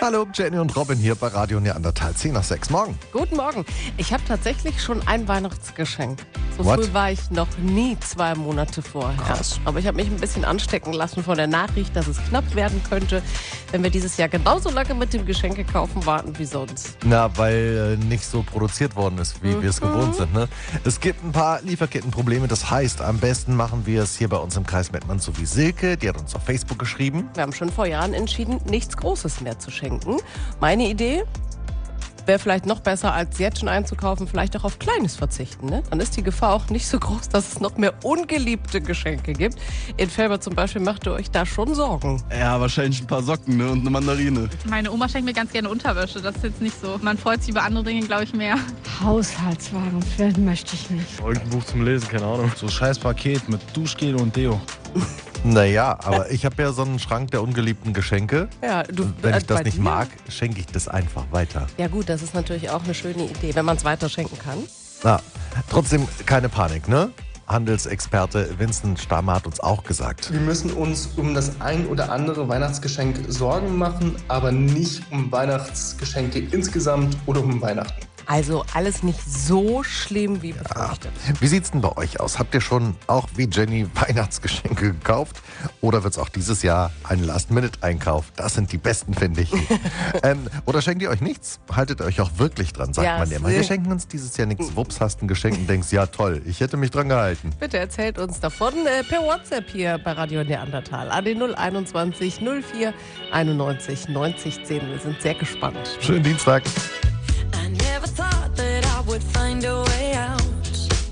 Hallo, Jenny und Robin hier bei Radio Neandertal 10 nach 6 morgen. Guten Morgen. Ich habe tatsächlich schon ein Weihnachtsgeschenk. So What? früh war ich noch nie 2 Monate vorher. Krass. Aber ich habe mich ein bisschen anstecken lassen von der Nachricht, dass es knapp werden könnte, wenn wir dieses Jahr genauso lange mit dem Geschenke-Kaufen warten wie sonst. Na, weil nicht so produziert worden ist, wie wir es gewohnt sind. Ne? Es gibt ein paar Lieferkettenprobleme. Das heißt, am besten machen wir es hier bei uns im Kreis Mettmann so wie Silke. Die hat uns auf Facebook geschrieben. Wir haben schon vor Jahren entschieden, nichts Großes mehr zu schenken. Meine Idee wäre vielleicht noch besser, als jetzt schon einzukaufen, vielleicht auch auf Kleines verzichten. Ne? Dann ist die Gefahr auch nicht so groß, dass es noch mehr ungeliebte Geschenke gibt. In Felber zum Beispiel macht ihr euch da schon Sorgen. Ja, wahrscheinlich ein paar Socken, ne? Und eine Mandarine. Meine Oma schenkt mir ganz gerne Unterwäsche. Das ist jetzt nicht so. Man freut sich über andere Dinge, glaube ich, mehr. Haushaltswagen füllen möchte ich nicht. Irgendein Buch zum Lesen, keine Ahnung. So scheiß Paket mit Duschgel und Deo. Naja, aber ich habe ja so einen Schrank der ungeliebten Geschenke. Ja, Wenn ich das bei nicht dir? mag, schenke ich das einfach weiter. Ja gut, das ist natürlich auch eine schöne Idee, wenn man es weiter schenken kann. Trotzdem keine Panik, ne? Handelsexperte Vincent Stammer hat uns auch gesagt. Wir müssen uns um das ein oder andere Weihnachtsgeschenk Sorgen machen, aber nicht um Weihnachtsgeschenke insgesamt oder um Weihnachten. Also alles nicht so schlimm wie befürchtet. Wie sieht's denn bei euch aus? Habt ihr schon auch wie Jenny Weihnachtsgeschenke gekauft? Oder wird's auch dieses Jahr ein Last-Minute-Einkauf? Das sind die besten, finde ich. Oder schenkt ihr euch nichts? Haltet euch auch wirklich dran, sagt Ja, man ja immer. Wir schenken uns dieses Jahr nichts. Wups, hast ein Geschenk und denkst, ja toll, ich hätte mich dran gehalten. Bitte erzählt uns davon per WhatsApp hier bei Radio Neandertal an den 021 04 91 90 10. Wir sind sehr gespannt. Schönen Dienstag. I never thought that I would find a way out.